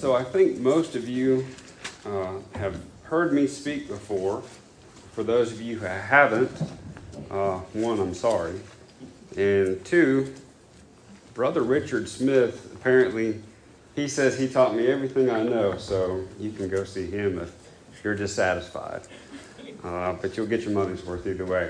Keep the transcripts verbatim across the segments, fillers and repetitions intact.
So I think most of you uh, have heard me speak before. For those of you who haven't, uh, one, I'm sorry. And two, Brother Richard Smith, apparently, he says he taught me everything I know, so you can go see him if you're dissatisfied. Uh, but you'll get your money's worth either way.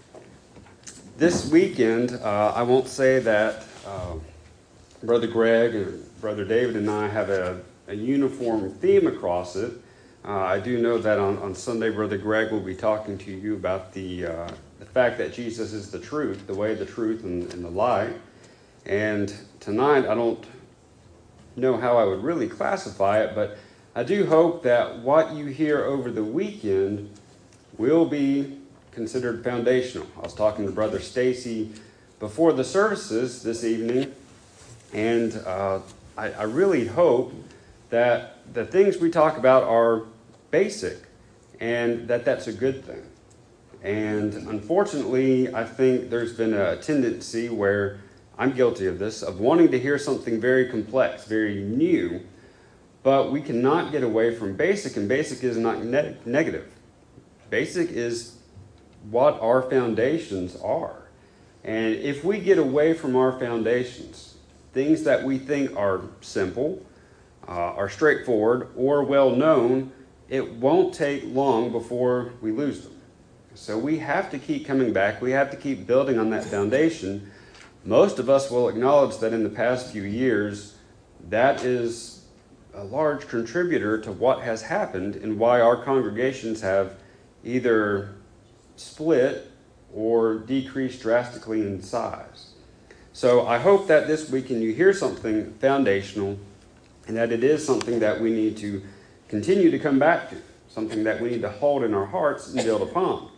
This weekend, uh, I won't say that uh, Brother Greg and Brother David and I have a, a uniform theme across it. Uh, I do know that on, on Sunday, Brother Greg will be talking to you about the uh, the fact that Jesus is the truth, the way, the truth, and, and the light. And tonight, I don't know how I would really classify it, but I do hope that what you hear over the weekend will be considered foundational. I was talking to Brother Stacy before the services this evening, and uh, I, I really hope that the things we talk about are basic and that that's a good thing. And unfortunately, I think there's been a tendency where I'm guilty of this, of wanting to hear something very complex, very new, but we cannot get away from basic, and basic is not ne- negative. Basic is what our foundations are. And if we get away from our foundations, things that we think are simple, uh, are straightforward, or well known, it won't take long before we lose them. So we have to keep coming back. We have to keep building on that foundation. Most of us will acknowledge that in the past few years, that is a large contributor to what has happened and why our congregations have either split or decreased drastically in size. So I hope that this weekend you hear something foundational and that it is something that we need to continue to come back to, something that we need to hold in our hearts and build upon.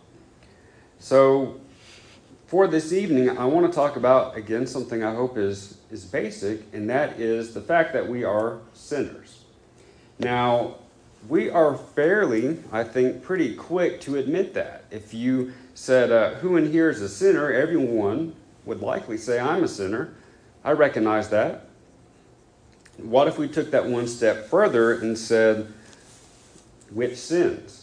So for this evening, I want to talk about, again, something I hope is, is basic, and that is the fact that we are sinners. Now, we are fairly, I think, pretty quick to admit that. If you said, uh, who in here is a sinner, everyone would likely say, I'm a sinner. I recognize that. What if we took that one step further and said, which sins?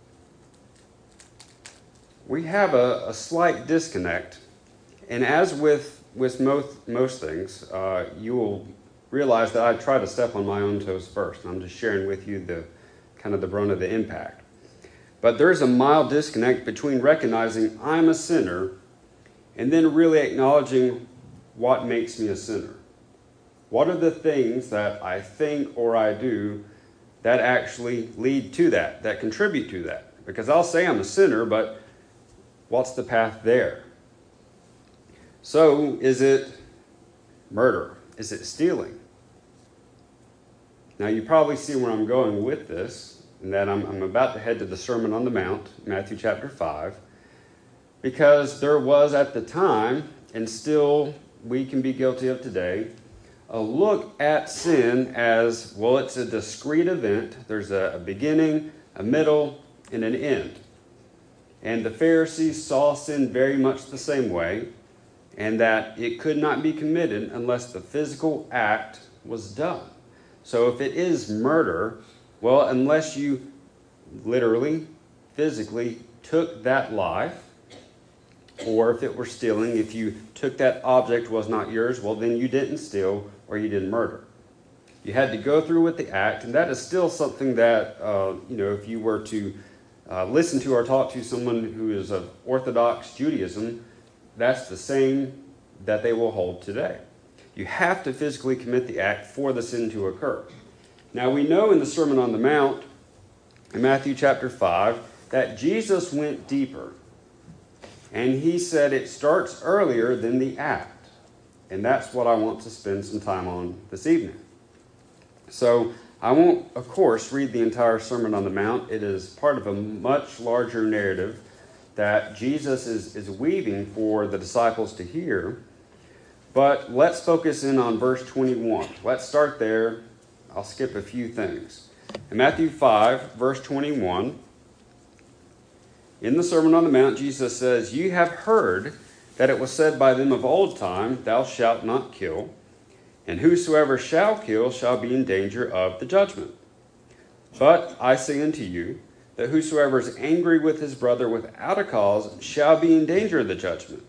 We have a, a slight disconnect. And as with, with most, most things, uh, you will realize that I try to step on my own toes first. I'm just sharing with you the kind of the brunt of the impact. But there's a mild disconnect between recognizing I'm a sinner and then really acknowledging what makes me a sinner. What are the things that I think or I do that actually lead to that, that contribute to that? Because I'll say I'm a sinner, but what's the path there? So, is it murder? Is it stealing? Now, you probably see where I'm going with this, and that I'm, I'm about to head to the Sermon on the Mount, Matthew chapter five, because there was at the time, and still we can be guilty of today, a look at sin as, well, it's a discrete event. There's a, a beginning, a middle, and an end. And the Pharisees saw sin very much the same way, and that it could not be committed unless the physical act was done. So if it is murder, well, unless you literally, physically took that life, or if it were stealing, if you took that object was not yours, well, then you didn't steal or you didn't murder. You had to go through with the act, and that is still something that, uh, you know, if you were to uh, listen to or talk to someone who is of Orthodox Judaism, that's the same that they will hold today. You have to physically commit the act for the sin to occur. Now, we know in the Sermon on the Mount, in Matthew chapter five, that Jesus went deeper. And he said it starts earlier than the act. And that's what I want to spend some time on this evening. So I won't, of course, read the entire Sermon on the Mount. It is part of a much larger narrative that Jesus is, is weaving for the disciples to hear. But let's focus in on verse twenty-one. Let's start there. I'll skip a few things. In Matthew five, verse twenty-one, in the Sermon on the Mount, Jesus says, "You have heard that it was said by them of old time, 'Thou shalt not kill.' And whosoever shall kill shall be in danger of the judgment. But I say unto you, that whosoever is angry with his brother without a cause shall be in danger of the judgment.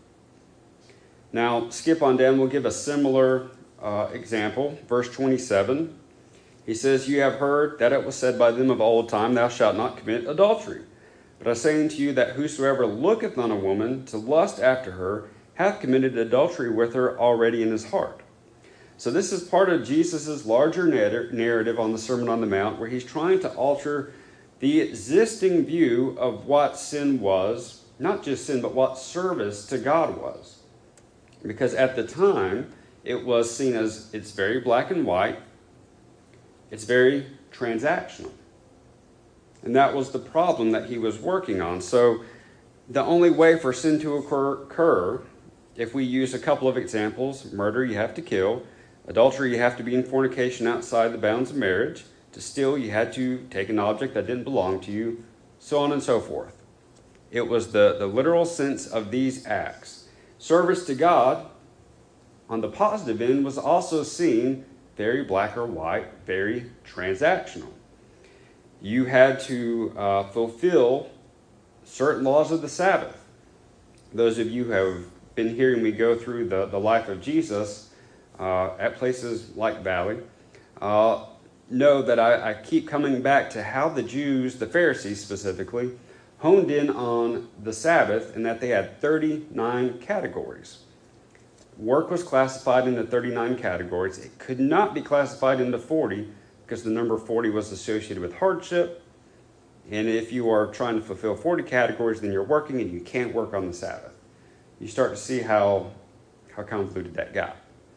Now, skip on down, we'll give a similar uh, example. Verse twenty-seven, he says, You have heard that it was said by them of old time, Thou shalt not commit adultery. But I say unto you that whosoever looketh on a woman to lust after her hath committed adultery with her already in his heart. So this is part of Jesus' larger narrative on the Sermon on the Mount, where he's trying to alter the existing view of what sin was, not just sin, but what service to God was. Because at the time, it was seen as it's very black and white, it's very transactional. And that was the problem that he was working on. So the only way for sin to occur, occur, if we use a couple of examples, murder, you have to kill. Adultery, you have to be in fornication outside the bounds of marriage. To steal, you had to take an object that didn't belong to you, so on and so forth. It was the, the literal sense of these acts. Service to God, on the positive end, was also seen very black or white, very transactional. You had to uh, fulfill certain laws of the Sabbath. Those of you who have been hearing me go through the, the life of Jesus uh, at places like Valley, uh, know that I, I keep coming back to how the Jews, the Pharisees specifically, honed in on the Sabbath, and that they had thirty-nine categories. Work was classified into thirty-nine categories. It could not be classified into forty because the number forty was associated with hardship. And if you are trying to fulfill forty categories, then you're working and you can't work on the Sabbath. You start to see how, how convoluted that got.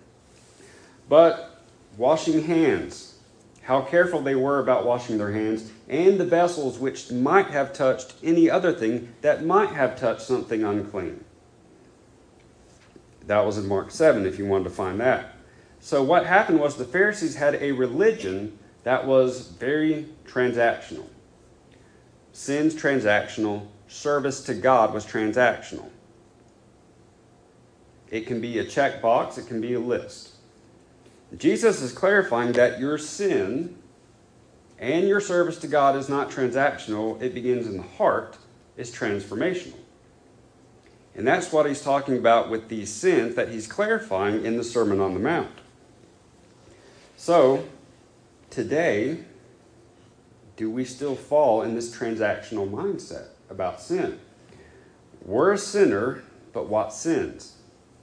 But washing hands, how careful they were about washing their hands, and the vessels which might have touched any other thing that might have touched something unclean. That was in Mark seven, if you wanted to find that. So what happened was the Pharisees had a religion that was very transactional. Sin's transactional. Service to God was transactional. It can be a checkbox. It can be a list. Jesus is clarifying that your sin and your service to God is not transactional. It begins in the heart. It's transformational. And that's what he's talking about with these sins that he's clarifying in the Sermon on the Mount. So, today, do we still fall in this transactional mindset about sin? We're a sinner, but what sins?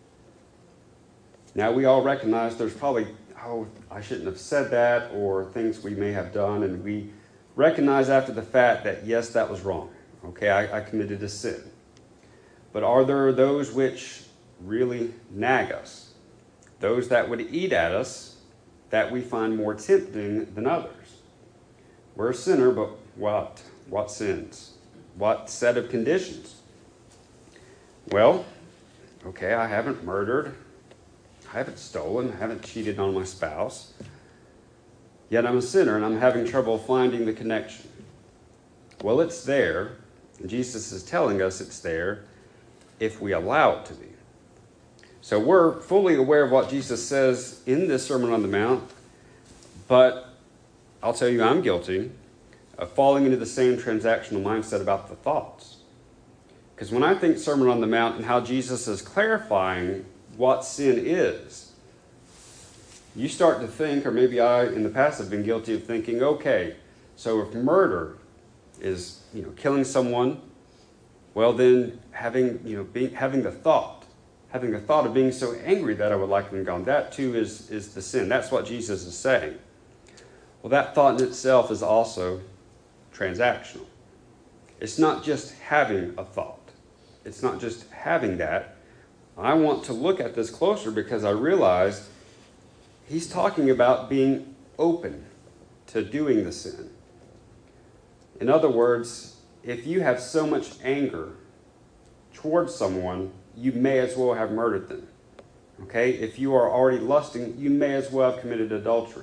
Now, we all recognize there's probably, oh, I shouldn't have said that, or things we may have done, and we recognize after the fact that, yes, that was wrong. Okay, I, I committed a sin. But are there those which really nag us? Those that would eat at us that we find more tempting than others? We're a sinner, but what? What sins? What set of conditions? Well, okay, I haven't murdered. I haven't stolen. I haven't cheated on my spouse. Yet I'm a sinner and I'm having trouble finding the connection. Well, it's there. And Jesus is telling us it's there if we allow it to be. So we're fully aware of what Jesus says in this Sermon on the Mount, but I'll tell you I'm guilty of falling into the same transactional mindset about the thoughts. Because when I think Sermon on the Mount and how Jesus is clarifying what sin is, you start to think, or maybe I in the past have been guilty of thinking, okay, so if murder is, you know, killing someone, well then having, you know, being, having the thought, having the thought of being so angry that I would like them gone, that too is, is the sin. That's what Jesus is saying. Well, that thought in itself is also transactional. It's not just having a thought. It's not just having that. I want to look at this closer because I realize he's talking about being open to doing the sin. In other words, if you have so much anger towards someone, you may as well have murdered them. Okay? If you are already lusting, you may as well have committed adultery.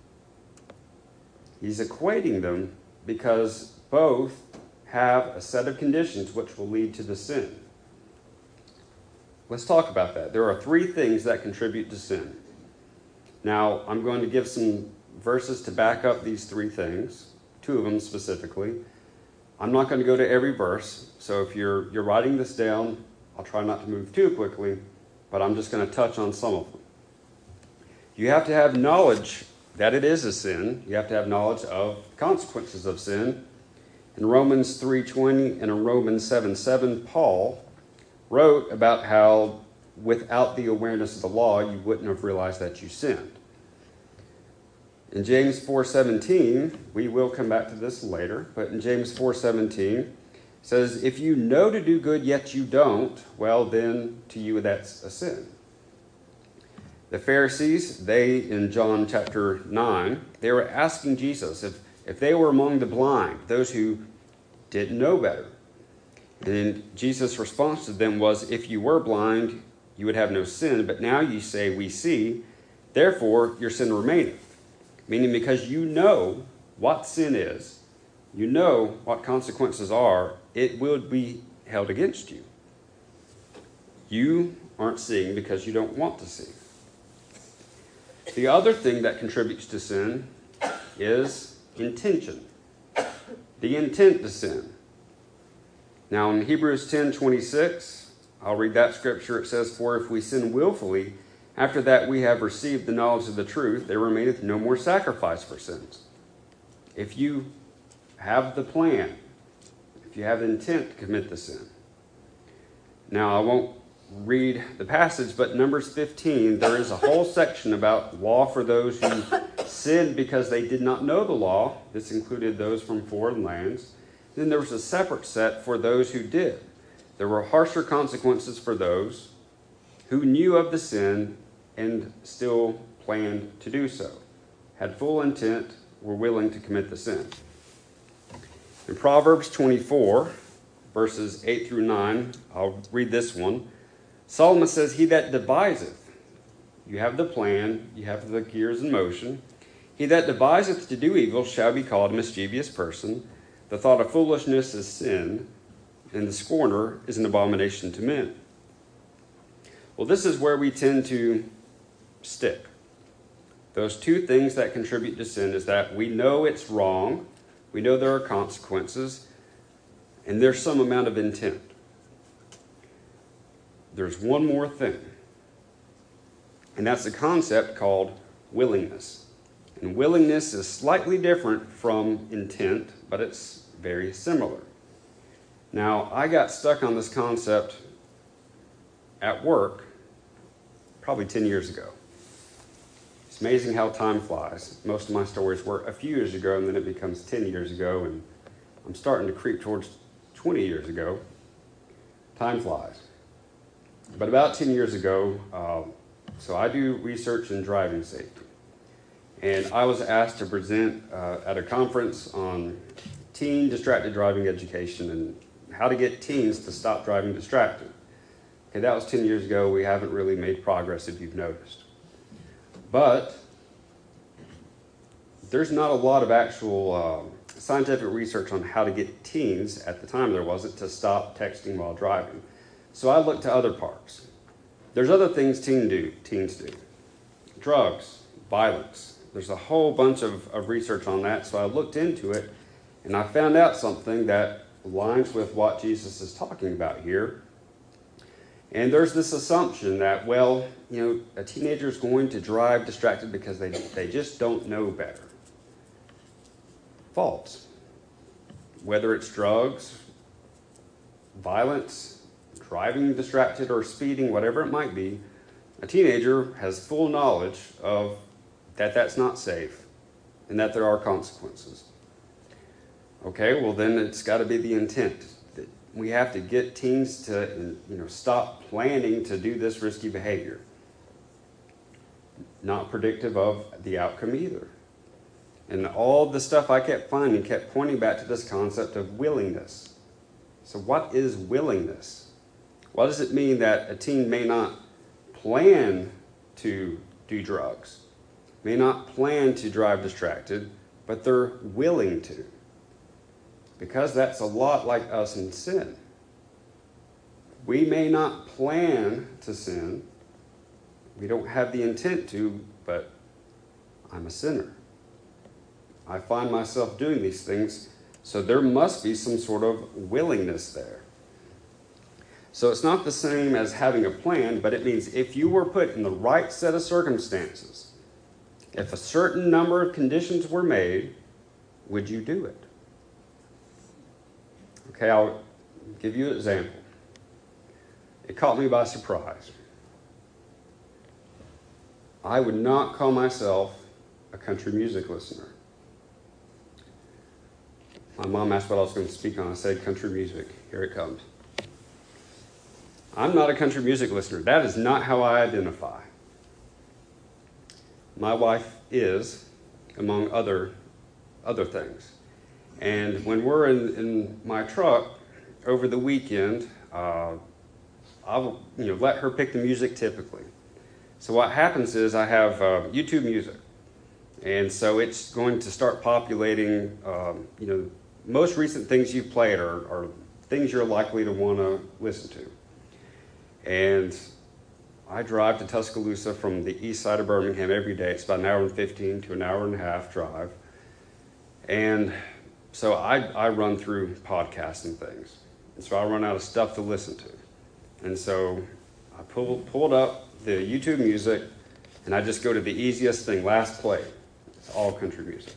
He's equating them because both have a set of conditions which will lead to the sin. Let's talk about that. There are three things that contribute to sin. Now, I'm going to give some verses to back up these three things, two of them specifically. I'm not going to go to every verse, so if you're you're writing this down, I'll try not to move too quickly, but I'm just going to touch on some of them. You have to have knowledge that it is a sin. You have to have knowledge of consequences of sin. In Romans three twenty and in Romans seven seven, Paul wrote about how without the awareness of the law, you wouldn't have realized that you sinned. In James four seventeen, we will come back to this later, but in James four seventeen, it says, if you know to do good, yet you don't, well, then to you that's a sin. The Pharisees, they, in John chapter nine, they were asking Jesus if, if they were among the blind, those who didn't know better. And Jesus' response to them was, if you were blind, you would have no sin, but now you say, we see, therefore your sin remaineth. Meaning because you know what sin is, you know what consequences are, it will be held against you. You aren't seeing because you don't want to see. The other thing that contributes to sin is intention. The intent to sin. Now in Hebrews ten twenty-six, I'll read that scripture. It says, for if we sin willfully, after that we have received the knowledge of the truth, there remaineth no more sacrifice for sins. If you have the plan, if you have the intent to commit the sin. Now I won't read the passage, but Numbers fifteen, there is a whole section about law for those who sinned because they did not know the law. This included those from foreign lands. Then there was a separate set for those who did. There were harsher consequences for those who knew of the sin and still planned to do so, had full intent, were willing to commit the sin. In Proverbs twenty-four, verses eight through nine, I'll read this one. Solomon says, he that deviseth, you have the plan, you have the gears in motion. He that deviseth to do evil shall be called a mischievous person. The thought of foolishness is sin, and the scorner is an abomination to men. Well, this is where we tend to stick. Those two things that contribute to sin is that we know it's wrong, we know there are consequences, and there's some amount of intent. There's one more thing, and that's a concept called willingness. And willingness is slightly different from intent, but it's very similar. Now, I got stuck on this concept at work probably ten years ago. It's amazing how time flies. Most of my stories were a few years ago, and then it becomes ten years ago, and I'm starting to creep towards twenty years ago. Time flies. But about ten years ago, uh, so I do research in driving safety. And I was asked to present uh, at a conference on teen distracted driving education and how to get teens to stop driving distracted. Okay, that was ten years ago. We haven't really made progress, if you've noticed. But there's not a lot of actual uh, scientific research on how to get teens, at the time there wasn't, to stop texting while driving. So I looked to other parts. There's other things teen do, teens do. Drugs, violence. There's a whole bunch of, of research on that, so I looked into it, and I found out something that aligns with what Jesus is talking about here. And there's this assumption that, well, you know, a teenager is going to drive distracted because they, they just don't know better. False. Whether it's drugs, violence, driving distracted, or speeding, whatever it might be, a teenager has full knowledge of that that's not safe and that there are consequences. Okay, well then it's got to be the intent. We have to get teens to, you know, stop planning to do this risky behavior. Not predictive of the outcome either. And all the stuff I kept finding kept pointing back to this concept of willingness. So what is willingness? What does it mean that a teen may not plan to do drugs, may not plan to drive distracted, but they're willing to? Because that's a lot like us in sin. We may not plan to sin. We don't have the intent to, but I'm a sinner. I find myself doing these things, so there must be some sort of willingness there. So it's not the same as having a plan, but it means if you were put in the right set of circumstances, if a certain number of conditions were made, would you do it? Okay, I'll give you an example. It caught me by surprise. I would not call myself a country music listener. My mom asked what I was going to speak on. I said country music. Here it comes. I'm not a country music listener. That is not how I identify. My wife is, among other other things. And when we're in, in my truck over the weekend, uh, I'll you know let her pick the music typically. So what happens is I have uh, YouTube Music, and so it's going to start populating. Um, you know, most recent things you've played are, are things you're likely to want to listen to. And I drive to Tuscaloosa from the east side of Birmingham every day. It's about an hour and fifteen to an hour and a half drive. And so I, I run through podcasts and things. And so I run out of stuff to listen to. And so I pull, pulled up the YouTube Music, and I just go to the easiest thing, last play. It's all country music.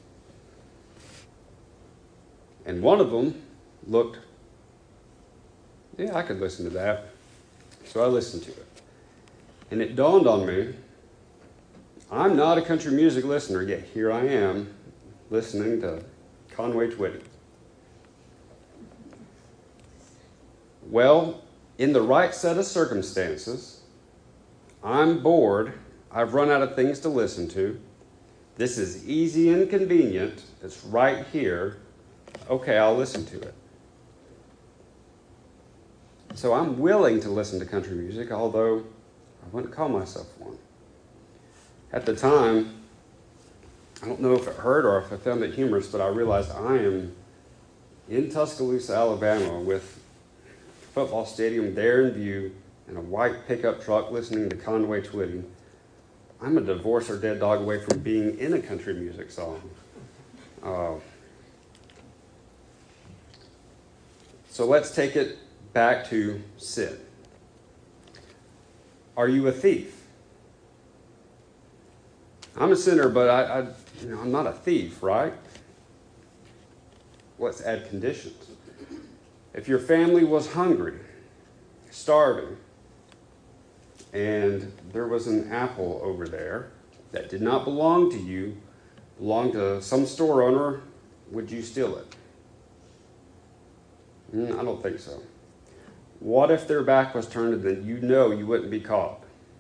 And one of them looked, yeah, I could listen to that. So I listened to it. And it dawned on me, I'm not a country music listener, yet here I am listening to Conway Twitty. Well, in the right set of circumstances, I'm bored, I've run out of things to listen to, this is easy and convenient, it's right here, okay, I'll listen to it. So I'm willing to listen to country music, although I wouldn't call myself one. At the time, I don't know if it hurt or if I found it humorous, but I realized I am in Tuscaloosa, Alabama, with a football stadium there in view and a white pickup truck listening to Conway Twitty. I'm a divorce or dead dog away from being in a country music song. Uh, so let's take it back to sin. Are you a thief? I'm a sinner, but I, I, you know, I'm not a thief, right? Let's add conditions. If your family was hungry, starving, and there was an apple over there that did not belong to you, belonged to some store owner, would you steal it? Mm, I don't think so. What if their back was turned and then you know you wouldn't be caught?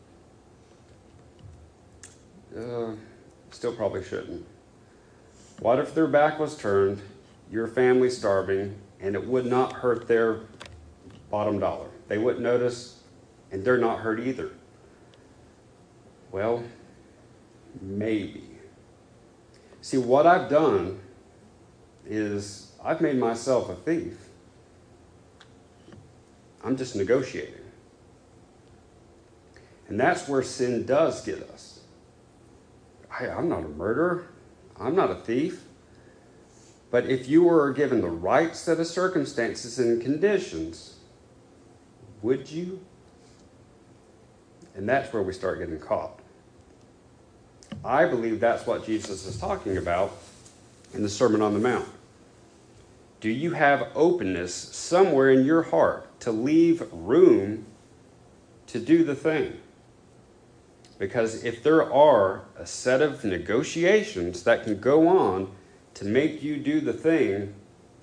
Uh, still probably shouldn't. What if their back was turned, your family's starving, and it would not hurt their bottom dollar? They wouldn't notice, and they're not hurt either. Well, maybe. See, what I've done is I've made myself a thief. I'm just negotiating. And that's where sin does get us. I, I'm not a murderer. I'm not a thief. But if you were given the right set of circumstances and conditions, would you? And that's where we start getting caught. I believe that's what Jesus is talking about in the Sermon on the Mount. Do you have openness somewhere in your heart to leave room to do the thing? Because if there are a set of negotiations that can go on to make you do the thing,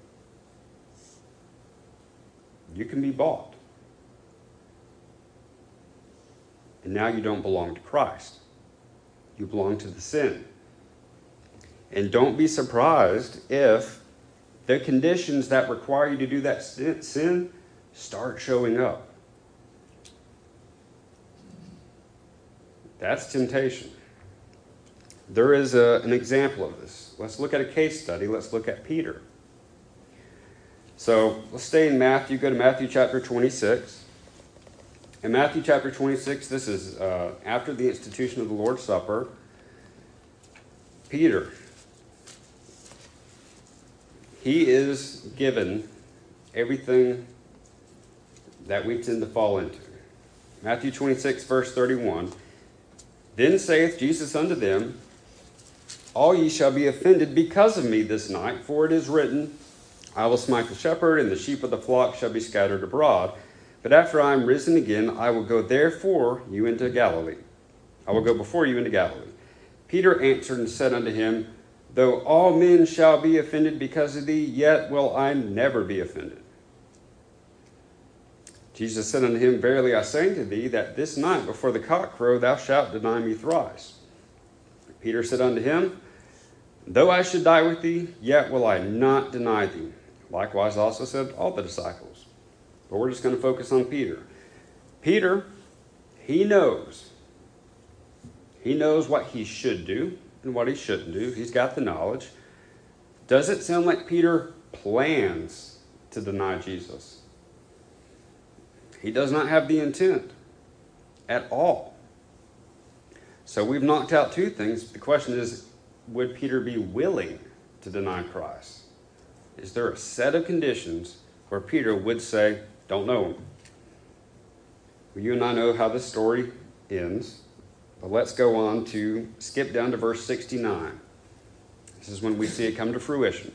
you can be bought. And now you don't belong to Christ. You belong to the sin. And don't be surprised if the conditions that require you to do that sin start showing up. That's temptation. There is a, an example of this. Let's look at a case study. Let's look at Peter. So let's stay in Matthew. Go to Matthew chapter twenty-six. In Matthew chapter twenty-six, this is uh, after the institution of the Lord's Supper. Peter, he is given everything that we tend to fall into. Matthew twenty-six, verse thirty-one. Then saith Jesus unto them, All ye shall be offended because of me this night, for it is written, I will smite the shepherd, and the sheep of the flock shall be scattered abroad. But after I am risen again, I will go therefore you into Galilee. I will go before you into Galilee. Peter answered and said unto him, Though all men shall be offended because of thee, yet will I never be offended. Jesus said unto him, Verily I say unto thee, that this night before the cock crow thou shalt deny me thrice. Peter said unto him, Though I should die with thee, yet will I not deny thee. Likewise also said all the disciples. But we're just going to focus on Peter. Peter, he knows. He knows what he should do and what he shouldn't do. He's got the knowledge. Does it sound like Peter plans to deny Jesus? He does not have the intent at all. So we've knocked out two things. The question is, would Peter be willing to deny Christ? Is there a set of conditions where Peter would say, don't know him? Well, you and I know how this story ends. But let's go on to skip down to verse sixty-nine. This is when we see it come to fruition.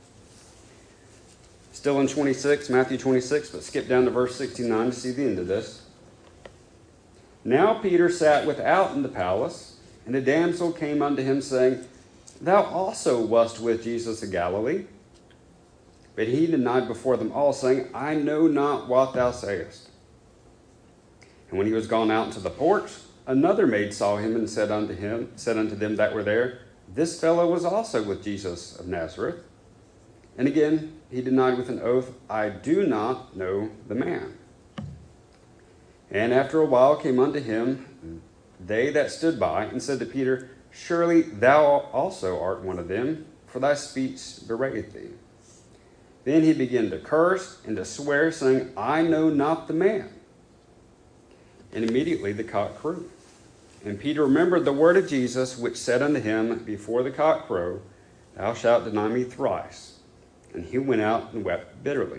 Still in twenty-six, Matthew twenty-six, but skip down to verse sixty-nine to see the end of this. Now Peter sat without in the palace, and a damsel came unto him, saying, Thou also wast with Jesus of Galilee. But he denied before them all, saying, I know not what thou sayest. And when he was gone out into the porch, another maid saw him and said unto him, said unto them that were there, This fellow was also with Jesus of Nazareth. And again he denied with an oath, I do not know the man. And after a while came unto him they that stood by, and said to Peter, Surely thou also art one of them, for thy speech bewrayeth thee. Then he began to curse and to swear, saying, I know not the man. And immediately the cock crew. And Peter remembered the word of Jesus, which said unto him, Before the cock crow, thou shalt deny me thrice. And he went out and wept bitterly.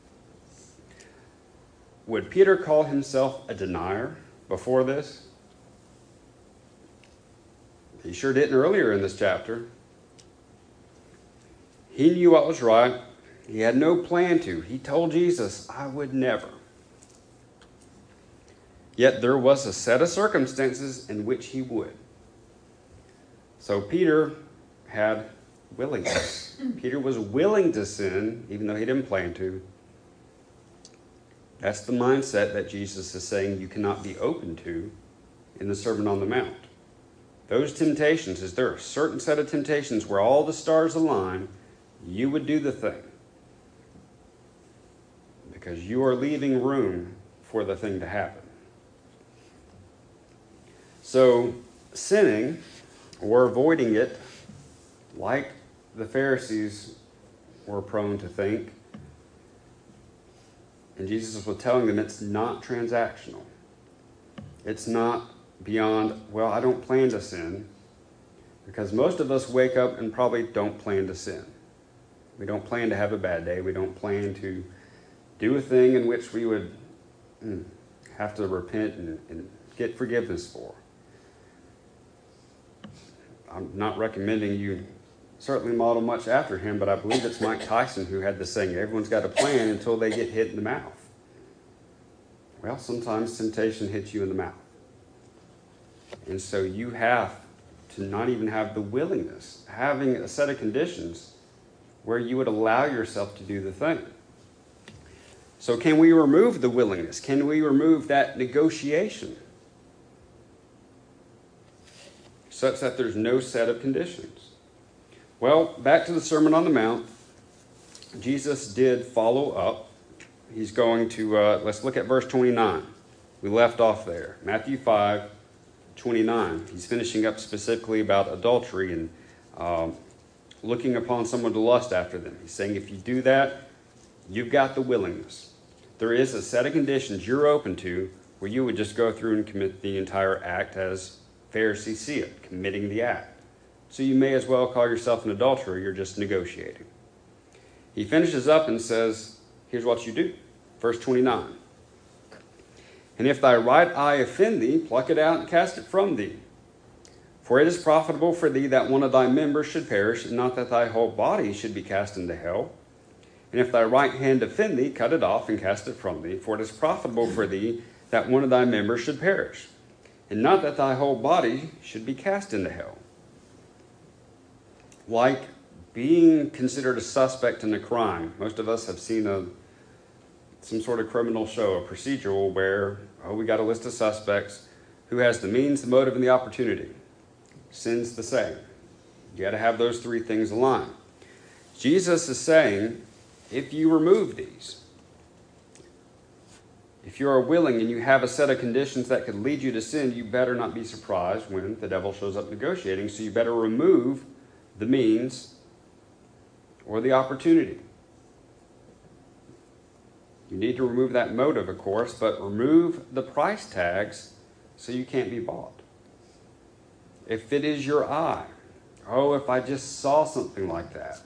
Would Peter call himself a denier before this? He sure didn't earlier in this chapter. He knew what was right. He had no plan to. He told Jesus, I would never. Yet there was a set of circumstances in which he would. So Peter had willingness. Peter was willing to sin, even though he didn't plan to. That's the mindset that Jesus is saying you cannot be open to in the Sermon on the Mount. Those temptations, is there a certain set of temptations where all the stars align, you would do the thing. Because you are leaving room for the thing to happen. So, sinning or avoiding it, like the Pharisees were prone to think, and Jesus was telling them it's not transactional. It's not beyond, well, I don't plan to sin, because most of us wake up and probably don't plan to sin. We don't plan to have a bad day. We don't plan to do a thing in which we would mm, have to repent and, and get forgiveness for. I'm not recommending you certainly model much after him, but I believe it's Mike Tyson who had this saying, everyone's got a plan until they get hit in the mouth. Well, sometimes temptation hits you in the mouth. And so you have to not even have the willingness, having a set of conditions where you would allow yourself to do the thing. So can we remove the willingness? Can we remove that negotiation? Such that there's no set of conditions. Well, back to the Sermon on the Mount. Jesus did follow up. He's going to, uh, let's look at verse twenty-nine. We left off there. Matthew five, twenty-nine. He's finishing up specifically about adultery and um, looking upon someone to lust after them. He's saying if you do that, you've got the willingness. There is a set of conditions you're open to where you would just go through and commit the entire act as Pharisees see it, committing the act. so you may as well call yourself an adulterer. You're just negotiating. He finishes up and says, here's what you do. Verse twenty-nine. And if thy right eye offend thee, pluck it out and cast it from thee. For it is profitable for thee that one of thy members should perish, and not that thy whole body should be cast into hell. And if thy right hand offend thee, cut it off and cast it from thee. For it is profitable for thee that one of thy members should perish, and not that thy whole body should be cast into hell. Like being considered a suspect in a crime. Most of us have seen a some sort of criminal show, a procedural where, oh, we got a list of suspects. Who has the means, the motive, and the opportunity? Sin's the same. You got to have those three things aligned. Jesus is saying, if you remove these, if you are willing and you have a set of conditions that could lead you to sin, you better not be surprised when the devil shows up negotiating. So you better remove the means or the opportunity. You need to remove that motive, of course, but remove the price tags so you can't be bought. If it is your eye, oh, if I just saw something like that,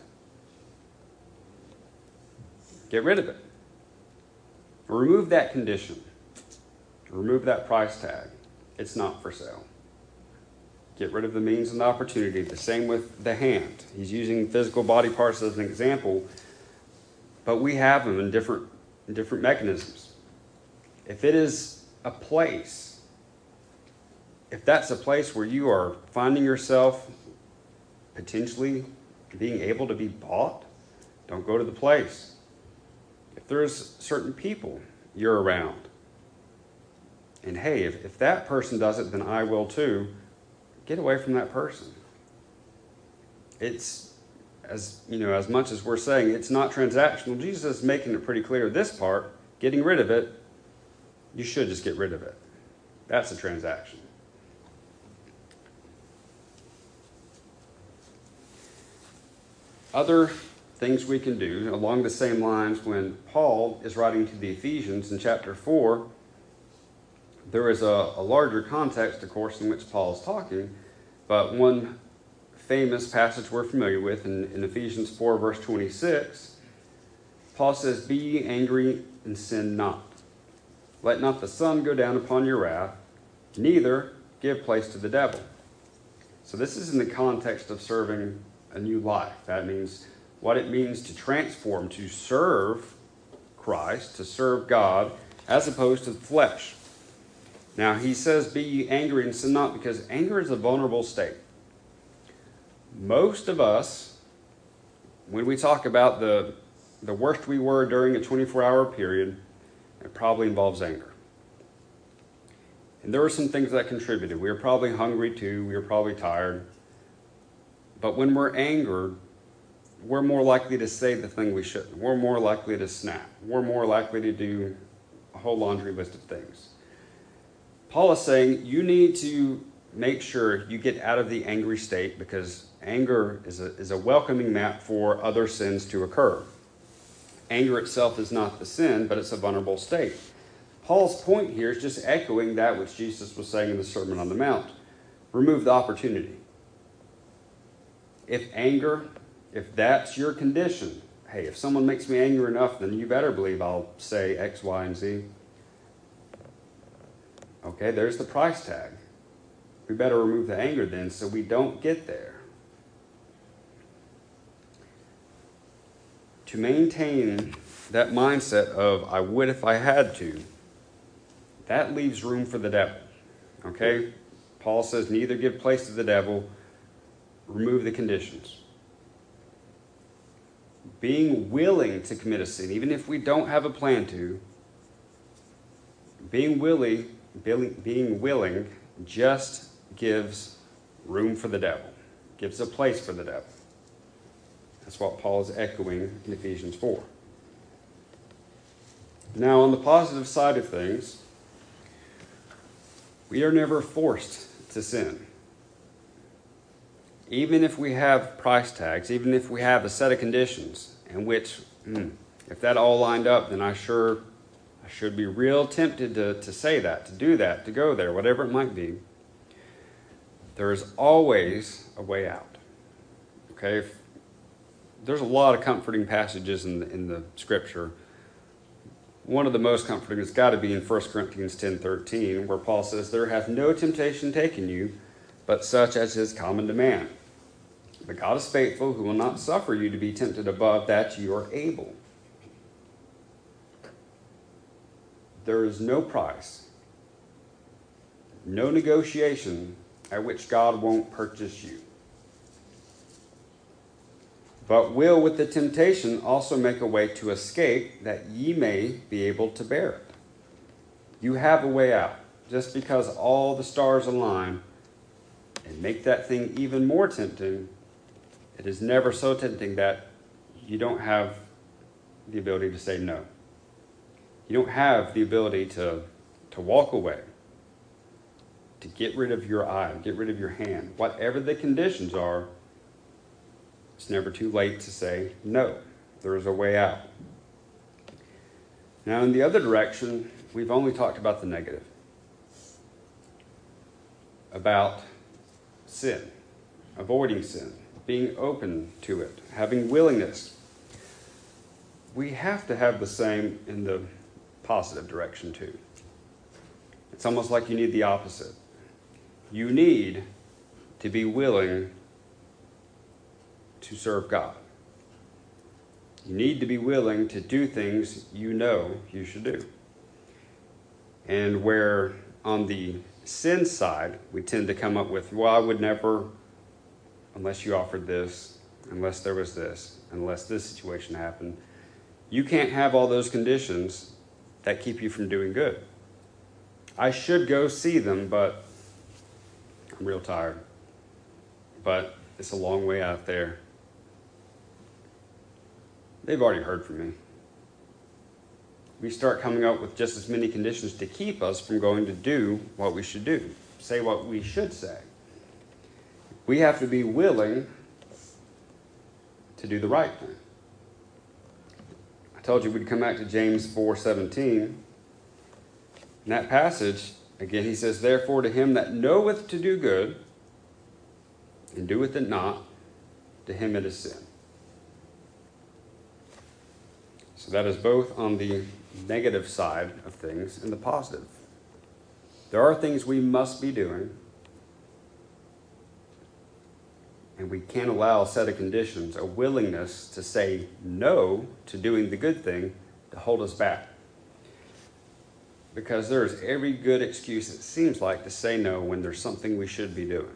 get rid of it. Remove that condition. Remove that price tag. It's not for sale. Get rid of the means and the opportunity. The same with the hand. He's using physical body parts as an example, but we have them in different, in different mechanisms. If it is a place, if that's a place where you are finding yourself potentially being able to be bought, don't go to the place. If there's certain people you're around, and hey, if, if that person does it, then I will too, get away from that person. It's, as you know, as much as we're saying it's not transactional, Jesus is making it pretty clear. This part, getting rid of it, you should just get rid of it. That's a transaction. Other things we can do along the same lines, when Paul is writing to the Ephesians in chapter four, there is a, a larger context, of course, in which Paul is talking, but one famous passage we're familiar with in, in Ephesians four, verse twenty-six, Paul says, "Be ye angry and sin not. Let not the sun go down upon your wrath, neither give place to the devil." So this is in the context of serving a new life. That means what it means to transform, to serve Christ, to serve God, as opposed to the flesh. Now, he says, "Be ye angry and sin not," because anger is a vulnerable state. Most of us, when we talk about the, the worst we were during a twenty-four hour period, it probably involves anger. And there were some things that contributed. We were probably hungry too. We were probably tired. But when we're angered, we're more likely to say the thing we shouldn't. We're more likely to snap. We're more likely to do a whole laundry list of things. Paul is saying you need to make sure you get out of the angry state, because anger is a, is a welcoming map for other sins to occur. Anger itself is not the sin, but it's a vulnerable state. Paul's point here is just echoing that which Jesus was saying in the Sermon on the Mount. Remove the opportunity. If anger, if that's your condition, hey, if someone makes me angry enough, then you better believe I'll say X, Y, and Z. Okay, there's the price tag. We better remove the anger then so we don't get there. To maintain that mindset of I would if I had to, that leaves room for the devil. Okay? Paul says neither give place to the devil, remove the conditions. Being willing to commit a sin, even if we don't have a plan to, being willing, being willing just gives room for the devil, gives a place for the devil. That's what Paul is echoing in Ephesians four. Now, on the positive side of things, we are never forced to sin. Even if we have price tags, even if we have a set of conditions in which, mm, if that all lined up, then I sure I should be real tempted to, to say that, to do that, to go there, whatever it might be. There is always a way out. Okay, if, there's a lot of comforting passages in the, in the Scripture. One of the most comforting has got to be in First Corinthians ten thirteen, where Paul says, "There hath no temptation taken you, but such as is common to man. But God is faithful, who will not suffer you to be tempted above that you are able." There is no price, no negotiation at which God won't purchase you. "But will with the temptation also make a way to escape, that ye may be able to bear it." You have a way out. Just because all the stars align and make that thing even more tempting, it is never so tempting that you don't have the ability to say no. You don't have the ability to, to walk away, to get rid of your eye, get rid of your hand. Whatever the conditions are, it's never too late to say no. There is a way out. Now, in the other direction, we've only talked about the negative, about sin, avoiding sin, being open to it, having willingness. We have to have the same in the positive direction too. It's almost like you need the opposite. You need to be willing to serve God. You need to be willing to do things you know you should do. And where on the sin side, we tend to come up with, well, I would never, unless you offered this, unless there was this, unless this situation happened. You can't have all those conditions that keep you from doing good. I should go see them, but I'm real tired. But it's a long way out there. They've already heard from me. We start coming up with just as many conditions to keep us from going to do what we should do, say what we should say. We have to be willing to do the right thing. I told you we'd come back to James four seventeen. In that passage, again, he says, "Therefore to him that knoweth to do good, and doeth it not, to him it is sin." So that is both on the negative side of things and the positive. There are things we must be doing, and we can't allow a set of conditions, a willingness to say no to doing the good thing, to hold us back. Because there is every good excuse, it seems like, to say no when there's something we should be doing.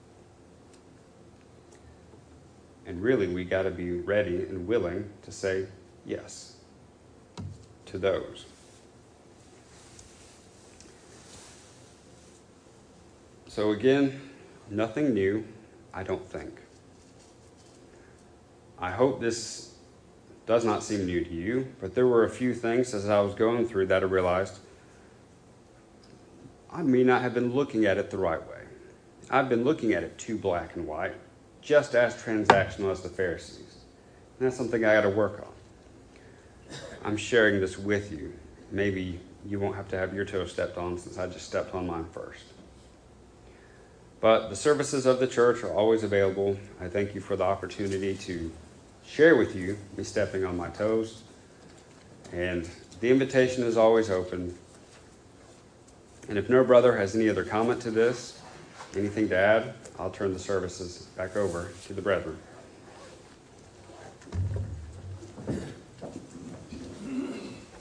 And really, we got to be ready and willing to say yes to those. So again, nothing new, I don't think. I hope this does not seem new to you, but there were a few things as I was going through that I realized I may not have been looking at it the right way. I've been looking at it too black and white, just as transactional as the Pharisees. And that's something I got to work on. I'm sharing this with you. Maybe you won't have to have your toe stepped on, since I just stepped on mine first. But the services of the church are always available. I thank you for the opportunity to share with you me stepping on my toes. And the invitation is always open. And if no brother has any other comment to this, anything to add, I'll turn the services back over to the brethren.